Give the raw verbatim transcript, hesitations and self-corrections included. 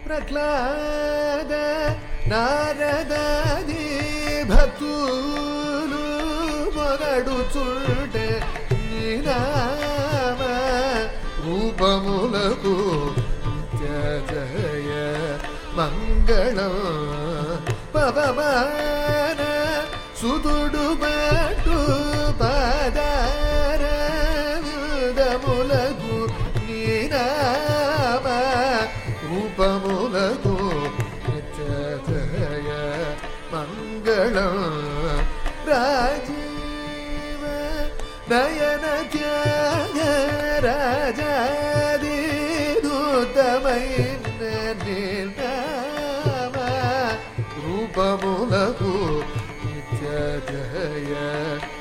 ప్రహ్లాద నారదాది భక్తులు మొరడుచుంటే నీ నామ రూపములకు జయ మంగళం పవమాన సుతుడు పట్టు పాదారములకు నీ నామ రూపములకు జయ మంగళం రాజీవ నయన త్యాగ రాజాది దూతమైన నిర్నామ రూపములకు నిత్య జయ